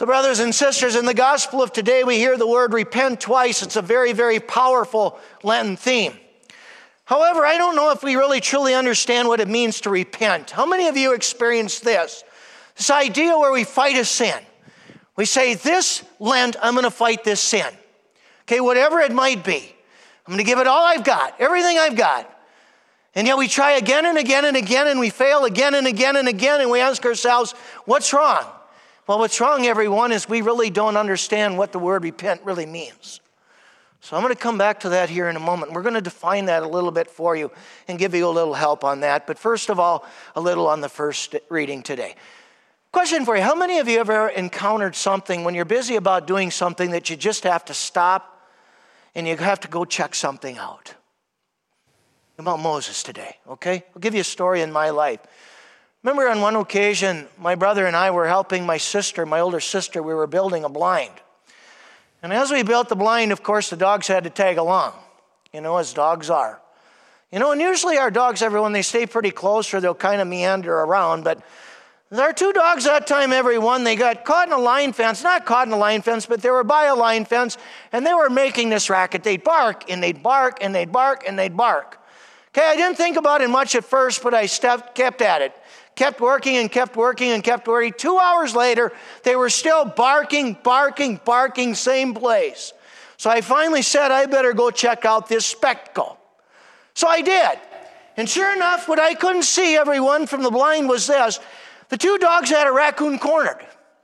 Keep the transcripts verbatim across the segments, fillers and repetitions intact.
So brothers and sisters, in the gospel of today, we hear the word repent twice. It's a very, very powerful Lenten theme. However, I don't know if we really truly understand what it means to repent. How many of you experienced this? This idea where we fight a sin. We say, this Lent, I'm going to fight this sin. Okay, whatever it might be. I'm going to give it all I've got, everything I've got. And yet we try again and again and again, and we fail again and again and again, and we ask ourselves, what's wrong? Well, what's wrong, everyone, is we really don't understand what the word repent really means. So I'm going to come back to that here in a moment. We're going to define that a little bit for you and give you a little help on that. But first of all, a little on the first reading today. Question for you. How many of you have ever encountered something when you're busy about doing something that you just have to stop and you have to go check something out? About Moses today, okay? I'll give you a story in my life. Remember on one occasion, my brother and I were helping my sister, my older sister, we were building a blind. And as we built the blind, of course, the dogs had to tag along, you know, as dogs are. You know, and usually our dogs, everyone, they stay pretty close or they'll kind of meander around. But our two dogs that time, everyone, they got caught in a line fence. Not caught in a line fence, but they were by a line fence. And they were making this racket. They'd bark, and they'd bark, and they'd bark, and they'd bark. Okay, I didn't think about it much at first, but I stepped, kept at it. Kept working and kept working and kept working. Two hours later, they were still barking, barking, barking, same place. So I finally said, I better go check out this spectacle. So I did. And sure enough, what I couldn't see, everyone, from the blind was this. The two dogs had a raccoon cornered.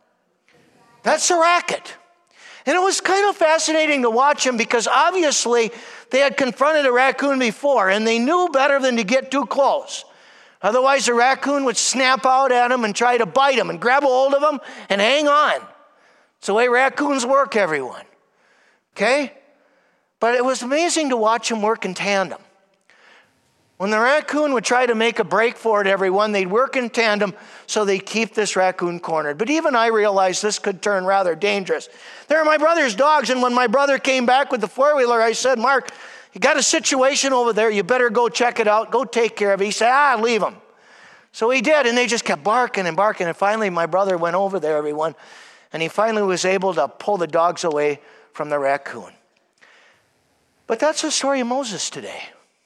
That's a racket. And it was kind of fascinating to watch them because obviously they had confronted a raccoon before and they knew better than to get too close. Otherwise, the raccoon would snap out at him and try to bite him and grab a hold of him and hang on. It's the way raccoons work, everyone. Okay? But it was amazing to watch them work in tandem. When the raccoon would try to make a break for it, everyone, they'd work in tandem so they'd keep this raccoon cornered. But even I realized this could turn rather dangerous. They're my brother's dogs, and when my brother came back with the four-wheeler, I said, Mark, you got a situation over there. You better go check it out. Go take care of it. He said, ah, leave him. So he did, and they just kept barking and barking. And finally, my brother went over there, everyone, and he finally was able to pull the dogs away from the raccoon. But that's the story of Moses today.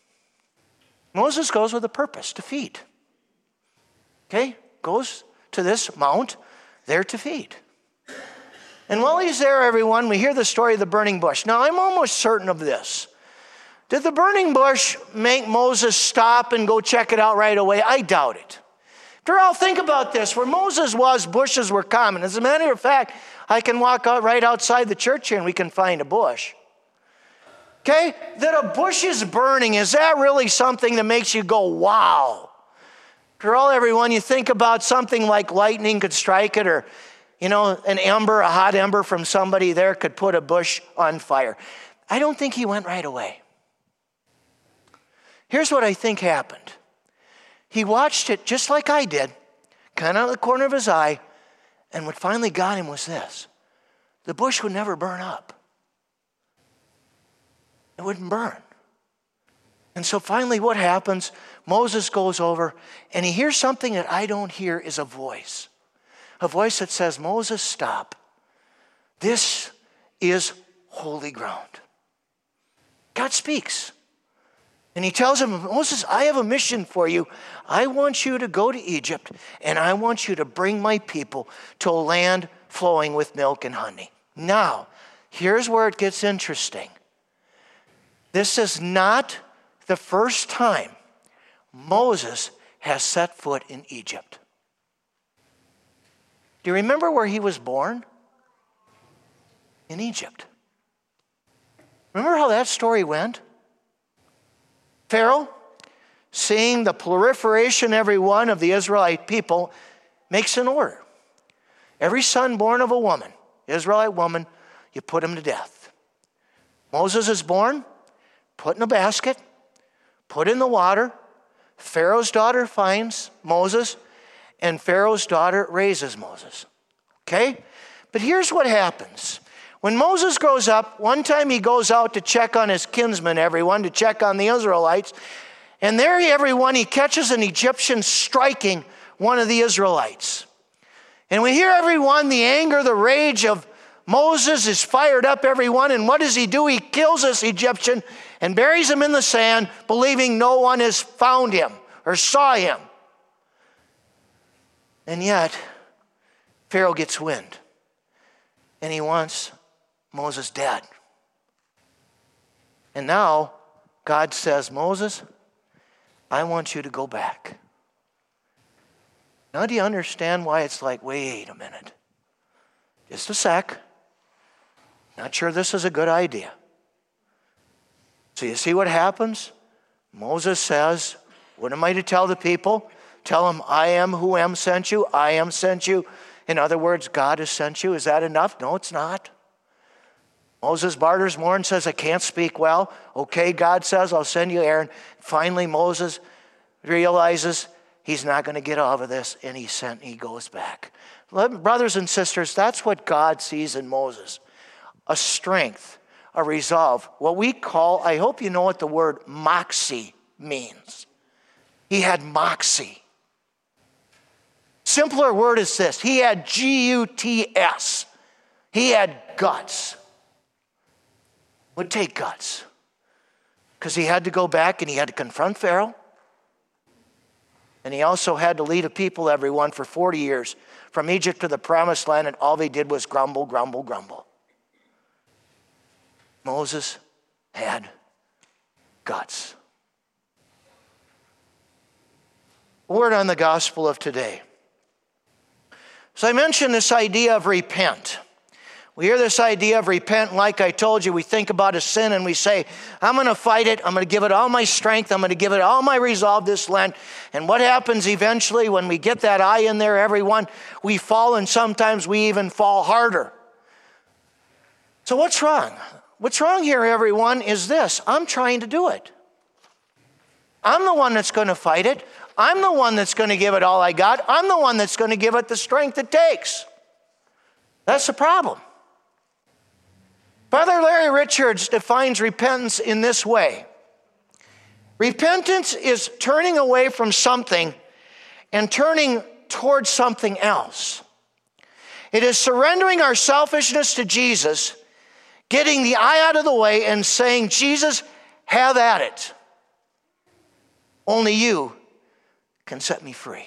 Moses goes with a purpose, to feed. Okay? Goes to this mount, there to feed. And while he's there, everyone, we hear the story of the burning bush. Now, I'm almost certain of this. Did the burning bush make Moses stop and go check it out right away? I doubt it. After all, think about this. Where Moses was, bushes were common. As a matter of fact, I can walk out right outside the church here and we can find a bush. Okay? That a bush is burning, is that really something that makes you go, wow? After all, everyone, you think about something like lightning could strike it or, you know, an ember, a hot ember from somebody there could put a bush on fire. I don't think he went right away. Here's what I think happened. He watched it just like I did, kind of out of the corner of his eye, and what finally got him was this. The bush would never burn up. It wouldn't burn. And so finally what happens, Moses goes over and he hears something that I don't hear is a voice. A voice that says, Moses, stop. This is holy ground. God speaks. And he tells him, Moses, I have a mission for you. I want you to go to Egypt, and I want you to bring my people to a land flowing with milk and honey. Now, here's where it gets interesting. This is not the first time Moses has set foot in Egypt. Do you remember where he was born? In Egypt. Remember how that story went? Pharaoh, seeing the proliferation, every one of the Israelite people, makes an order. Every son born of a woman, Israelite woman, you put him to death. Moses is born, put in a basket, put in the water. Pharaoh's daughter finds Moses, and Pharaoh's daughter raises Moses. Okay? But here's what happens. When Moses grows up, one time he goes out to check on his kinsmen, everyone, to check on the Israelites. And there, everyone, he catches an Egyptian striking one of the Israelites. And we hear everyone, the anger, the rage of Moses is fired up, everyone. And what does he do? He kills this Egyptian and buries him in the sand, believing no one has found him or saw him. And yet, Pharaoh gets wind. And he wants Moses dead. And now, God says, Moses, I want you to go back. Now do you understand why it's like, wait a minute. Just a sec. Not sure this is a good idea. So you see what happens? Moses says, what am I to tell the people? Tell them, I am who am sent you. I am sent you. In other words, God has sent you. Is that enough? No, it's not. Moses barters more and says, I can't speak well. Okay, God says, I'll send you Aaron. Finally, Moses realizes he's not going to get out of this, and he sent, he goes back. Brothers and sisters, that's what God sees in Moses. A strength, a resolve. What we call, I hope you know what the word moxie means. He had moxie. Simpler word is this. He had G U T S. He had guts. Would take guts. Because he had to go back and he had to confront Pharaoh. And he also had to lead a people, everyone, for forty years from Egypt to the promised land, and all they did was grumble, grumble, grumble. Moses had guts. A word on the gospel of today. So I mentioned this idea of repent. We hear this idea of repent, like I told you, we think about a sin and we say, I'm going to fight it. I'm going to give it all my strength. I'm going to give it all my resolve this Lent. And what happens eventually when we get that I in there, everyone? We fall, and sometimes we even fall harder. So what's wrong? What's wrong here, everyone, is this. I'm trying to do it. I'm the one that's going to fight it. I'm the one that's going to give it all I got. I'm the one that's going to give it the strength it takes. That's the problem. Father Larry Richards defines repentance in this way. Repentance is turning away from something and turning towards something else. It is surrendering our selfishness to Jesus, getting the I out of the way and saying, Jesus, have at it. Only you can set me free.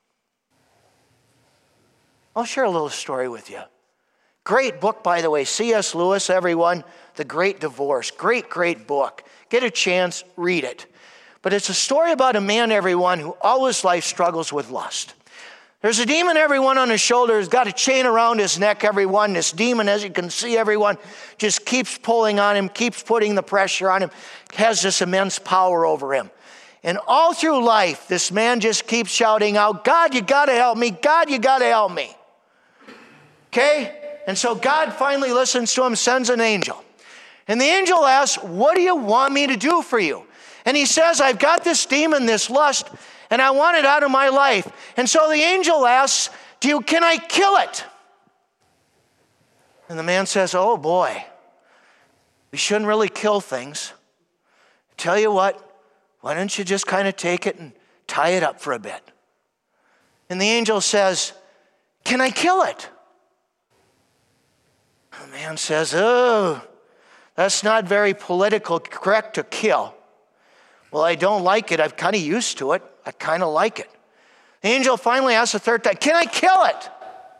I'll share a little story with you. Great book, by the way. C S Lewis, everyone, The Great Divorce. Great, great book. Get a chance, read it. But it's a story about a man, everyone, who all his life struggles with lust. There's a demon, everyone, on his shoulder. He's got a chain around his neck, everyone. This demon, as you can see, everyone, just keeps pulling on him, keeps putting the pressure on him, has this immense power over him. And all through life, this man just keeps shouting out, God, you got to help me. God, you got to help me. Okay? And so God finally listens to him, sends an angel. And the angel asks, what do you want me to do for you? And he says, I've got this demon, this lust, and I want it out of my life. And so the angel asks, do you, can I kill it? And the man says, oh boy, we shouldn't really kill things. Tell you what, why don't you just kind of take it and tie it up for a bit? And the angel says, can I kill it? The man says, oh, that's not very politically correct to kill. Well, I don't like it. I'm kind of used to it. I kind of like it. The angel finally asks the third time, can I kill it?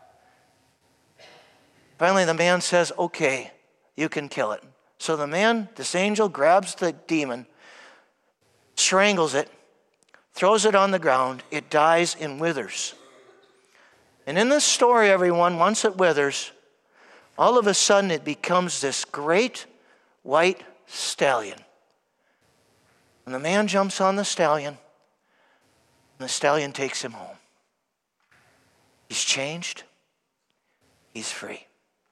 Finally, the man says, okay, you can kill it. So the man, this angel, grabs the demon, strangles it, throws it on the ground. It dies and withers. And in this story, everyone, once it withers, all of a sudden it becomes this great white stallion. And the man jumps on the stallion, and the stallion takes him home. He's changed. He's free.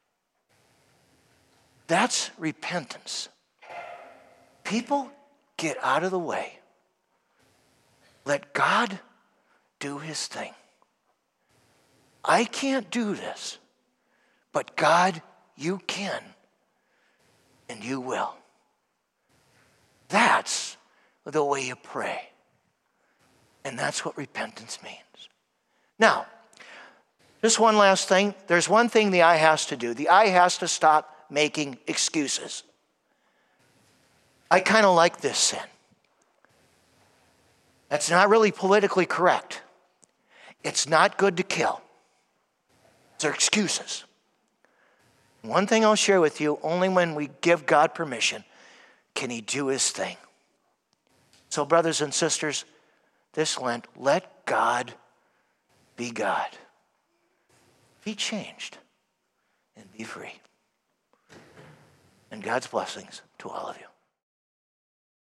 That's repentance. People, get out of the way. Let God do his thing. I can't do this. But God, you can, and you will. That's the way you pray. And that's what repentance means. Now, Just one last thing. There's one thing the eye has to do. The eye has to stop making excuses. I kind of like this sin. That's not really politically correct. It's not good to kill. They're excuses. One thing I'll share with you, only when we give God permission can he do his thing. So brothers and sisters, this Lent, let God be God. Be changed and be free. And God's blessings to all of you.